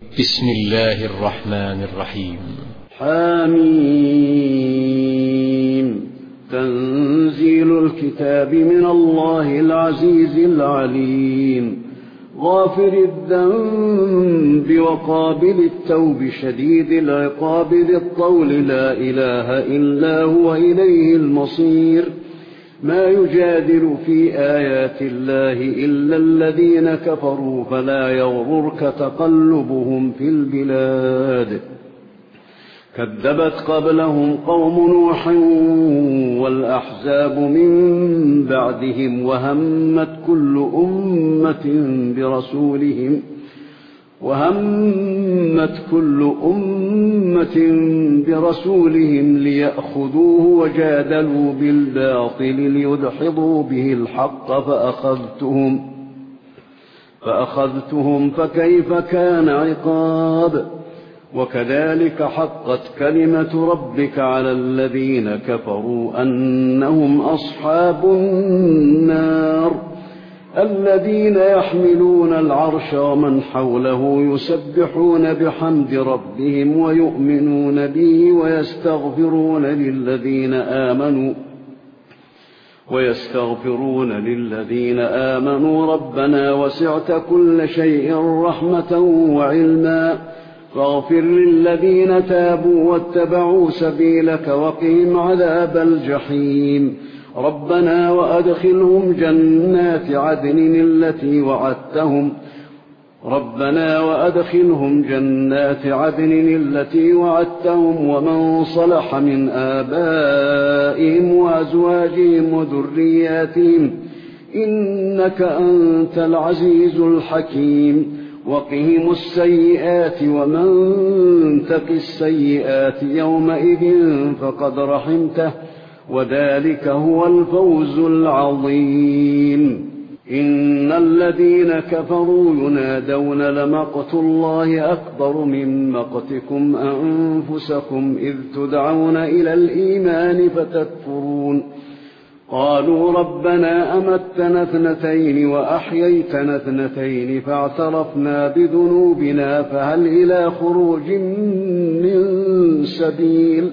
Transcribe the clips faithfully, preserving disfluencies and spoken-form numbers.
بسم الله الرحمن الرحيم. حميم. تنزيل الكتاب من الله العزيز العليم، غافر الذنب وقابل التوب شديد العقاب ذي الطول، لا إله إلا هو إليه المصير. ما يجادل في آيات الله إلا الذين كفروا، فلا يغررك تقلبهم في البلاد. كذبت قبلهم قوم نوح والأحزاب من بعدهم، وهمت كل أمة برسولهم وهمت كل أمة برسولهم ليأخذوه، وجادلوا بالباطل ليدحضوا به الحق، فأخذتهم فأخذتهم فكيف كان عقاب. وكذلك حقت كلمة ربك على الذين كفروا أنهم أصحاب النار، الذين يحملون العرش ومن حوله يسبحون بحمد ربهم ويؤمنون به ويستغفرون للذين آمنوا ويستغفرون للذين آمنوا ربنا وسعت كل شيء رحمة وعلما، فاغفر للذين تابوا واتبعوا سبيلك وقهم عذاب الجحيم. ربنا وأدخلهم جنات عدن التي وعدتهم ربنا وأدخلهم جنات عدن التي وعدتهم ومن صلح من آبائهم وأزواجهم وذرياتهم، إنك أنت العزيز الحكيم. وقهم السيئات، ومن تق السيئات يومئذ فقد رحمته، وذلك هو الفوز العظيم. إن الذين كفروا ينادون لمقت الله أكبر من مقتكم أنفسكم إذ تدعون إلى الإيمان فتكفرون. قالوا ربنا أمتنا اثنتين وأحييتنا اثنتين فاعترفنا بذنوبنا فهل إلى خروج من سبيل.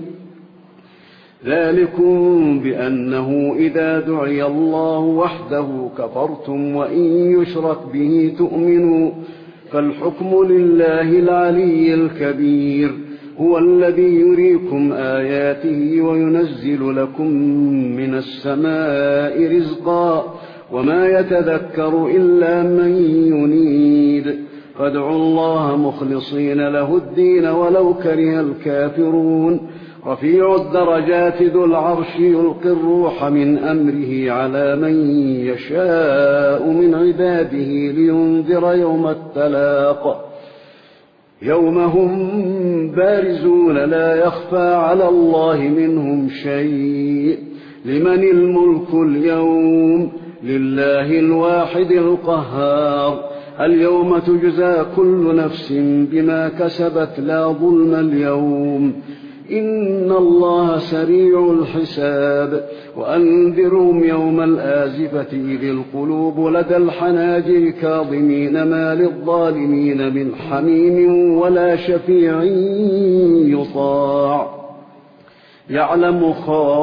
ذلكم بأنه إذا دعي الله وحده كفرتم، وإن يشرك به تؤمنوا، فالحكم لله العلي الكبير. هو الذي يريكم آياته وينزل لكم من السماء رزقا، وما يتذكر إلا من ينيب. فادعوا الله مخلصين له الدين ولو كره الكافرون. رفيع الدرجات ذو العرش يلقي الروح من أمره على من يشاء من عباده لينذر يوم التلاق، يوم هم بارزون لا يخفى على الله منهم شيء. لمن الملك اليوم؟ لله الواحد القهار. اليوم تجزى كل نفس بما كسبت لا ظلم اليوم، إن الله سريع الحساب. وأنذرهم يوم الآزفة إذ القلوب لدى الحناجر كاظمين ما للظالمين من حميم ولا شفيع يطاع. يعلم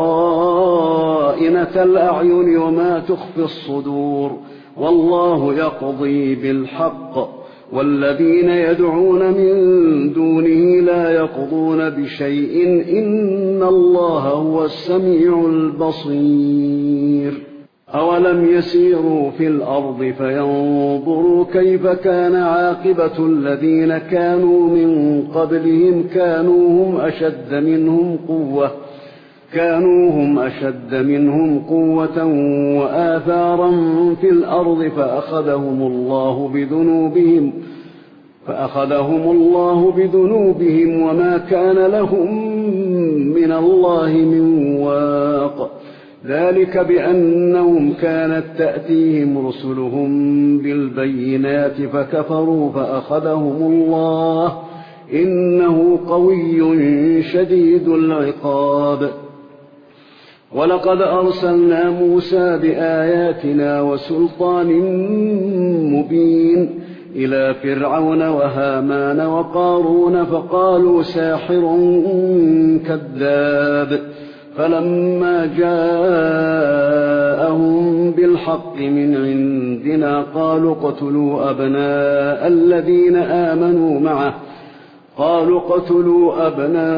خائنة الأعين وما تخفي الصدور، والله يقضي بالحق. والذين يدعون من دونه لا يقضون بشيء، إن الله هو السميع البصير. أولم يسيروا في الأرض فينظروا كيف كان عاقبة الذين كانوا من قبلهم، كانوا هم أشد منهم قوة كانوا هم أشد منهم قوة وآثارا في الأرض، فأخذهم الله بذنوبهم فأخذهم الله بذنوبهم وما كان لهم من الله من واق. ذلك بأنهم كانت تأتيهم رسلهم بالبينات فكفروا فأخذهم الله، إنه قوي شديد العقاب. ولقد أرسلنا موسى بآياتنا وسلطان مبين إلى فرعون وهامان وقارون فقالوا ساحر كذاب فلما جاءهم بالحق من عندنا قالوا اقتلوا أبناء الذين آمنوا معه قالوا اقتلوا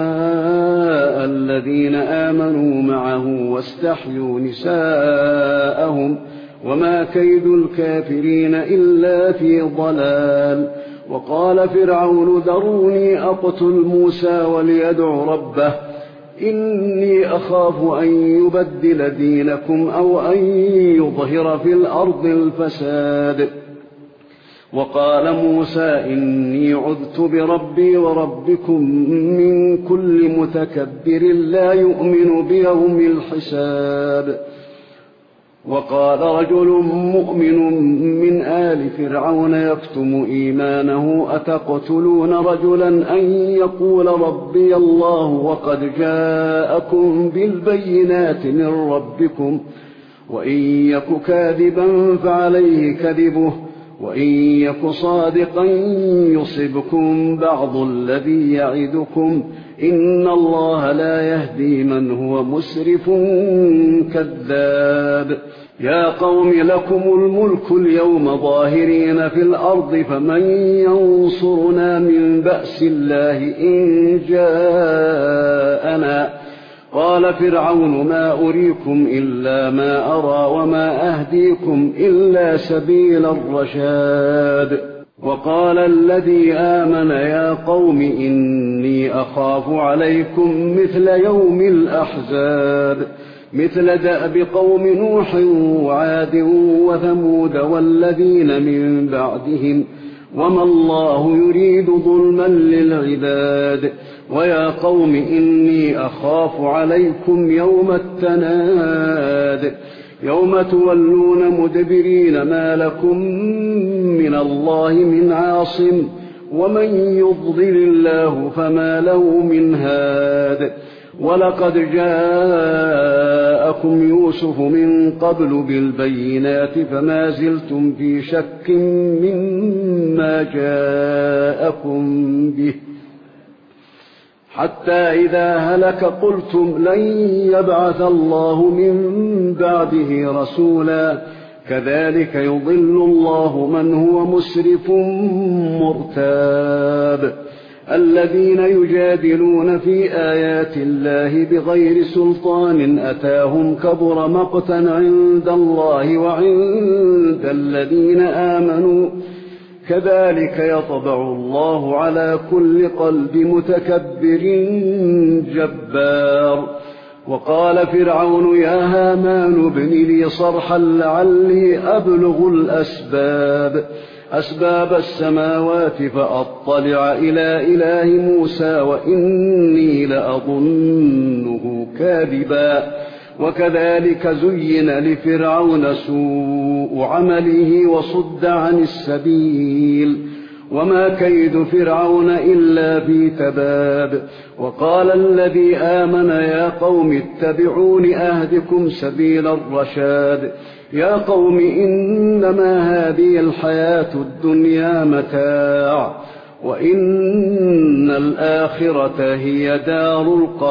أبناء الذين آمنوا معه واستحيوا نساءهم وما كيد الكافرين إلا في ضلال. وقال فرعون ذروني أقتل موسى وليدع ربه إني أخاف أن يبدل دينكم أو أن يظهر في الأرض الفساد. وقال موسى إني عذت بربي وربكم من كل متكبر لا يؤمن بيوم الحساب. وقال رجل مؤمن من آل فرعون يكتم إيمانه أتقتلون رجلا أن يقول ربي الله وقد جاءكم بالبينات من ربكم وإن يك كاذبا فعليه كذبه وإن يك صادقا يصبكم بعض الذي يعدكم إن الله لا يهدي من هو مسرف كذاب. يا قوم لكم الملك اليوم ظاهرين في الأرض فمن ينصرنا من بأس الله إن جاءنا. قال فرعون ما أريكم إلا ما أرى وما أهديكم إلا سبيل الرشاد. وقال الذي آمن يا قوم إني أخاف عليكم مثل يوم الأحزاب مثل دأب قوم نوح وعاد وثمود والذين من بعدهم وما الله يريد ظلما للعباد. ويا قوم إني أخاف عليكم يوم التناد يوم تولون مدبرين ما لكم من الله من عاصم ومن يضلل الله فما له من هاد. ولقد جاءكم يوسف من قبل بالبينات فما زلتم في شك مما جاءكم به حتى إذا هلك قلتم لن يبعث الله من بعده رسولا كذلك يضل الله من هو مسرف مرتاب. الذين يجادلون في آيات الله بغير سلطان أتاهم كبر مقتا عند الله وعند الذين آمنوا كذلك يطبع الله على كل قلب متكبر جبار. وقال فرعون يا هامان ابن لي صرحا لعلي أبلغ الأسباب أسباب السماوات فأطلع إلى إله موسى وإني لأظنه كاذبا. وكذلك زين لفرعون سوء عمله وصد عن السبيل وما كيد فرعون إلا في تباب. وقال الذي آمن يا قوم اتبعون أهدكم سبيل الرشاد. يا قوم إنما هذه الحياة الدنيا متاع وإن الآخرة هي دار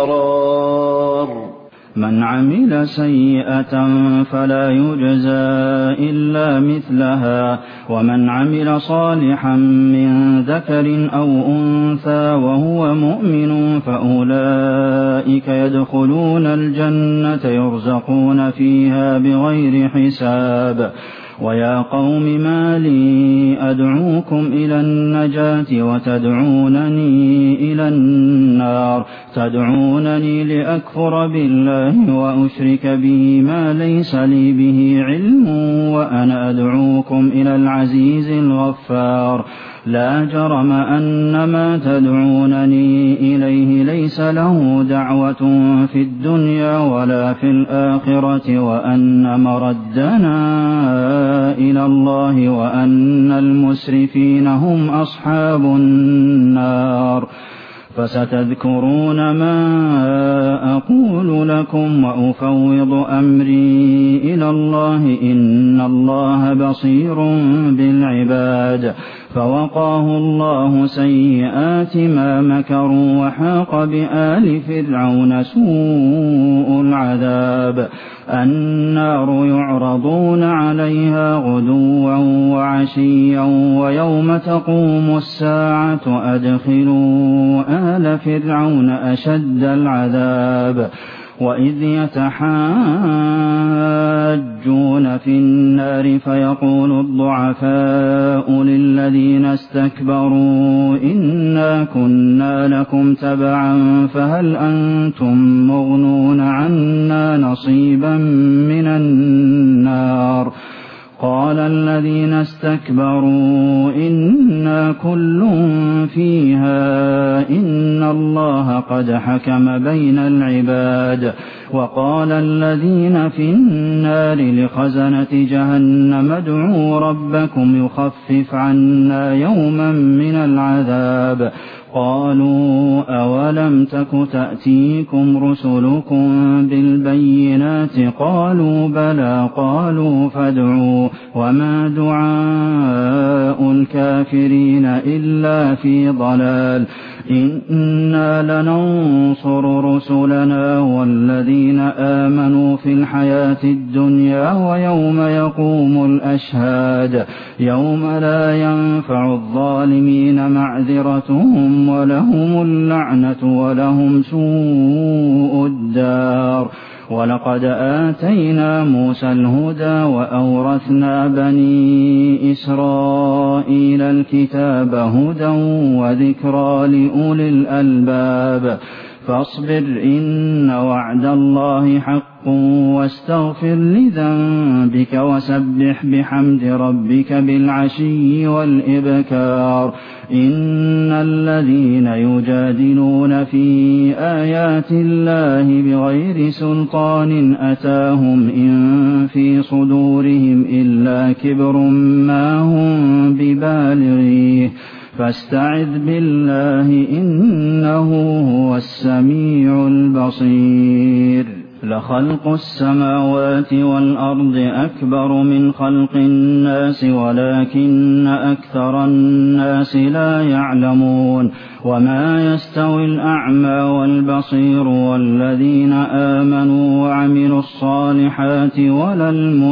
القرار. من عمل سيئة فلا يجزى إلا مثلها ومن عمل صالحا من ذكر أو أنثى وهو مؤمن فأولئك يدخلون الجنة يرزقون فيها بغير حساب. ويا قوم ما لي أدعوكم إلى النجاة وتدعونني إلى النار تدعونني لأكفر بالله وأشرك به ما ليس لي به علم وأنا أدعوكم إلى العزيز الغفار. لا جرم أن ما تدعونني إليه ليس له دعوة في الدنيا ولا في الآخرة وأن مردنا إلى الله وأن المسرفين هم أصحاب النار. فستذكرون ما أقول لكم وأفوض أمري إلى الله إن الله بصير بالعباد. فوقاه الله سيئات ما مكروا وحاق بآل فرعون سوء العذاب النار يعرضون عليها غدوا وعشيا ويوم تقوم الساعة أدخلوا آل فرعون أشد العذاب وإذ يتحاجون في النار فيقول الضعفاء للذين استكبروا إنا كنا لكم تبعا فهل أنتم مغنون عنا نصيبا من النار قال الذين استكبروا إنا كل فيها إن الله قد حكم بين العباد وقال الذين في النار لخزنة جهنم ادعوا ربكم يخفف عنا يوما من العذاب قالوا أولم تك تأتيكم رسلكم بالبينات قالوا بلى قالوا فادعوا وما دعاء الكافرين إلا في ضلال إنا لننصر رسلنا والذين آمنوا في الحياة الدنيا ويوم يقوم الأشهاد يوم لا ينفع الظالمين معذرتهم ولهم اللعنة ولهم سوء الدار ولقد آتينا موسى الهدى وأورثنا بني إسرائيل الكتاب هدى وذكرى لأولي الألباب فاصبر إن وعد الله حق واستغفر لذنبك وسبح بحمد ربك بالعشي والإبكار إن الذين يجادلون في آيات الله بغير سلطان أتاهم إن في صدورهم إلا كبر ما هم ببالغيه فاستعذ بالله إنه هو السميع البصير لخلق السماوات والأرض أكبر من خلق الناس ولكن أكثر الناس لا يعلمون وما يستوي الأعمى والبصير والذين آمنوا وعملوا الصالحات ولا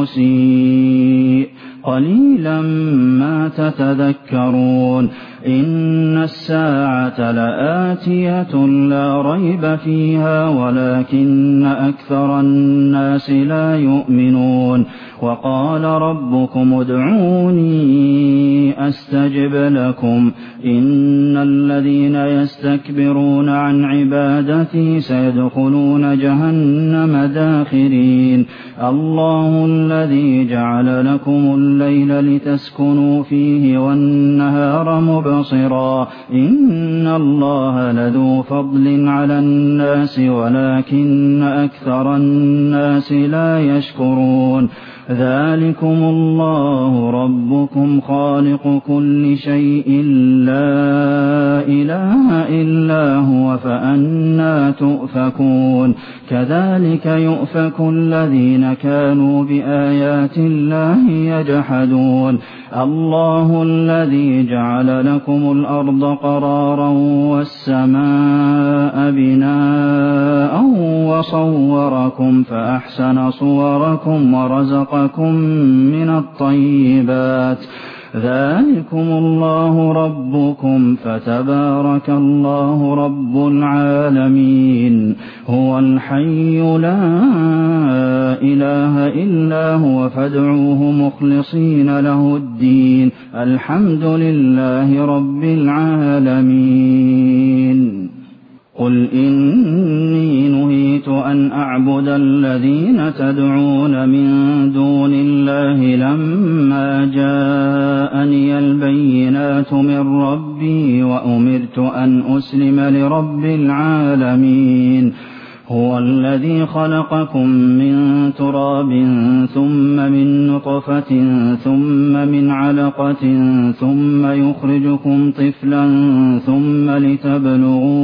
المسيء قليلا ما تتذكرون إن الساعة لآتية لا ريب فيها ولكن أكثر الناس لا يؤمنون وقال ربكم ادعوني أستجب لكم إن الذين يستكبرون عن عبادتي سيدخلون جهنم داخرين الله الذي جعل لكم الليل لتسكنوا فيه والنهار مبصرا إن الله لذو فضل على الناس ولكن أكثر الناس لا يشكرون ذلكم الله ربكم خالق كل شيء لا إله إلا هو فأنى تؤفكون كذلك يؤفك الذين كانوا بآيات الله يجحدون الله الذي جعل لكم الأرض قرارا والسماء بناء وصوركم فأحسن صوركم ورزقكم من الطيبات ذلكم الله ربكم فتبارك الله رب العالمين هو الحي لا إله إلا هو فادعوه مخلصين له الدين الحمد لله رب العالمين قل إني نهيت أن أعبد الذين تدعون من دون الله لما جاءني البينات من ربي وأمرت أن أسلم لرب العالمين هو الذي خلقكم من تراب ثم من نطفة ثم من علقة ثم يخرجكم طفلا ثم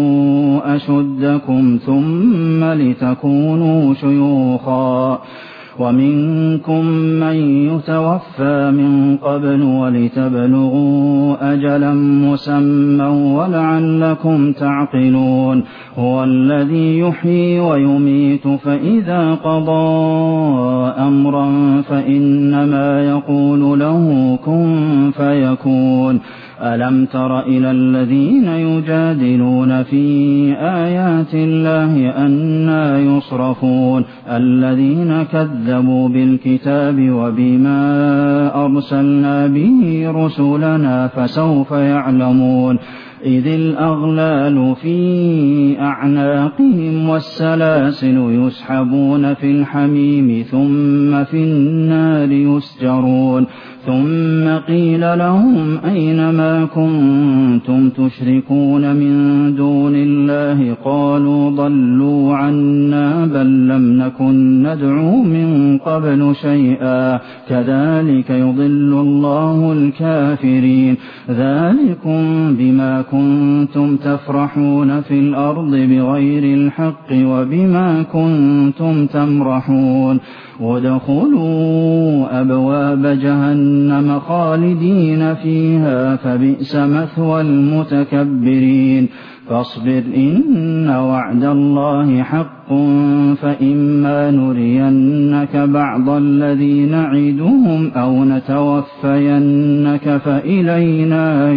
لتبلغوا أشدكم ثم لتكونوا شيوخا ومنكم من يتوفى من قبل ولتبلغوا أجلا مسمى ولعلكم تعقلون هو الذي يحيي ويميت فإذا قضى أمرا فإنما يقول له كن فيكون ألم تر إلى الذين يجادلون في آيات الله أنى يصرفون الذين كذبوا بالكتاب وبما أرسلنا به رسلنا فسوف يعلمون إذ الأغلال في أعناقهم والسلاسل يسحبون في الحميم ثم في النار يسجرون ثم قيل لهم أين ما كنتم تشركون من دون الله قالوا ضلوا عنا بل لم نكن ندعو من قبل شيئا كذلك يضل الله الكافرين ذلكم بما كنتم تفرحون في الأرض بغير الحق وبما كنتم تمرحون وادخلوا أبواب جهنم خالدين فيها فبئس مثوى المتكبرين فاصبر إن وعد الله حق فإما نرينك بعض الذي نعدهم أو نتوفينك فإلينا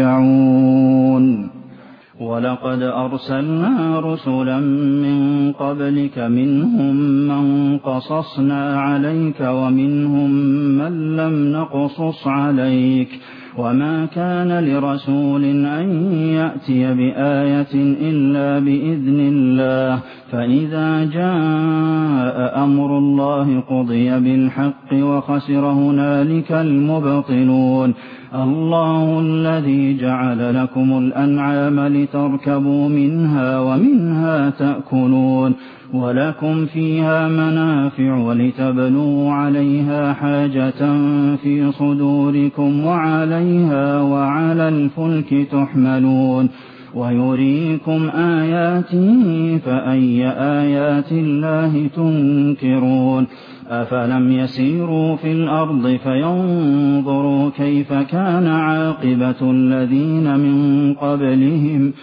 يرجعون ولقد أرسلنا رسلا من قبلك منهم من قصصنا عليك ومنهم من لم نقصص عليك وما كان لرسول أن يأتي بآية إلا بإذن الله فإذا جاء أمر الله قضي بالحق وخسر هنالك المبطلون الله الذي جعل لكم الأنعام لتركبوا منها ومنها تأكلون ولكم فيها منافع ولتبلوا عليها حاجة في صدوركم وعليها وعلى الفلك تحملون ويريكم آياته فأي آيات الله تنكرون أفلم يسيروا في الأرض فينظروا كيف كان عاقبة الذين من قبلهم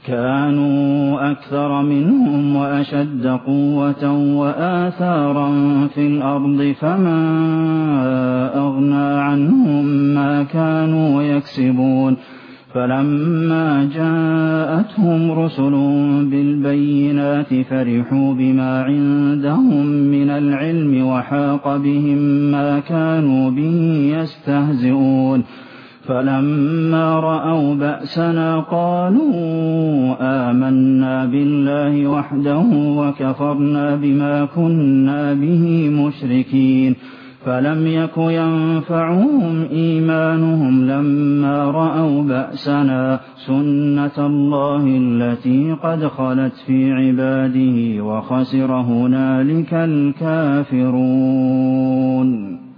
كانوا أكثر منهم وأشد قوة وآثارا في الأرض فما أغنى عنهم ما كانوا يكسبون فلما جاءتهم رسل بالبينات فرحوا بما عندهم من العلم وحاق بهم ما كانوا به يستهزئون فلما رأوا بأسنا قالوا آمنا بالله وحده وكفرنا بما كنا به مشركين فلم يك ينفعهم إيمانهم لما رأوا بأسنا سنة الله التي قد خلت في عباده وخسر هنالك الكافرون.